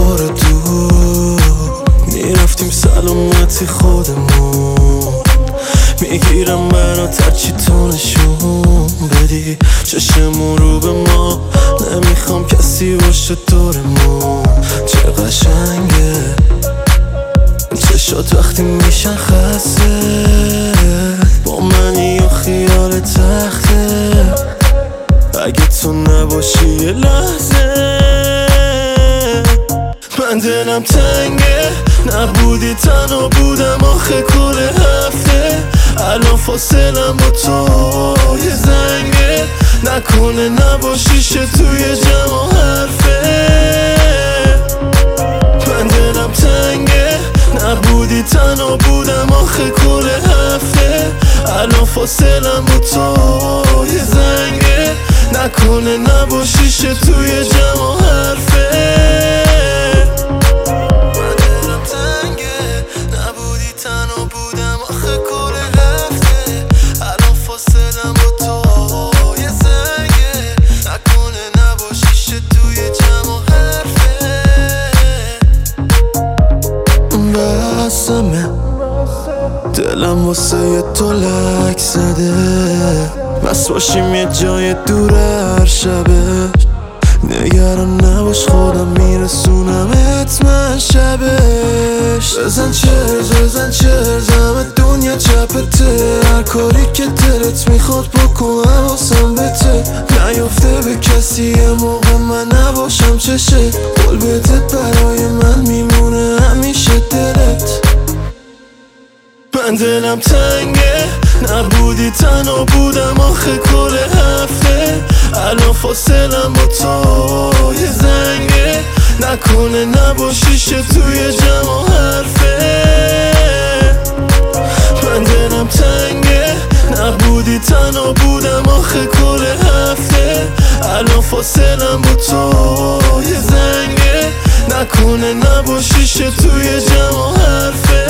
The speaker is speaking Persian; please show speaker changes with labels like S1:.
S1: بار دور میرفتیم سلامتی خودمون. میگیرم منو ترچی تو نشون بدی چشمون رو به ما، نمیخوام کسی باشه دورمون. چه قشنگه چشات وقتی میشن خسته، با منی و خیال تخته. اگه تو نباشی یه لحظه من دلم تنگه. نبودی تنها بودم آخه کل هفته، الان فاصلم با تو یه زنگه. نکنه نباشیشه توی جمع حرفه. من دلم تنگه نبودی تنها بودم آخه کل هفته، الان فاصلم با تو یه زنگه. نکنه نباشیشه توی جمع حرفه. من دلم تنگه نبودی تنها بودم آخه کل هفته، الان فاصلم با تو یه زنگه. نکنه نباشیشه توی جمع حرفه. بسمه دلم واسه تو لک زده، بس باشیم یه جای دور هر شبه. نگران نباش خودم میرسونم اتمن شبش. بزن چرز همه دنیا چپته، هر کاری که دلت میخواد بکن حواسم بته. نیفته به کسی یه موقع من نباشم چشه، قول بده برای من میمونه همیشه دلت. من دلم تنگه نبودی تنها بودم آخه کل هفته، الان فاصلم با تو یه زنگه. نکنه نباشیشه توی جمع حرفه. من دلم تنگه نبودی تنها بودم آخه کل هفته، الان فاصلم با تو یه زنگه. نکنه نباشیشه توی جمع حرفه.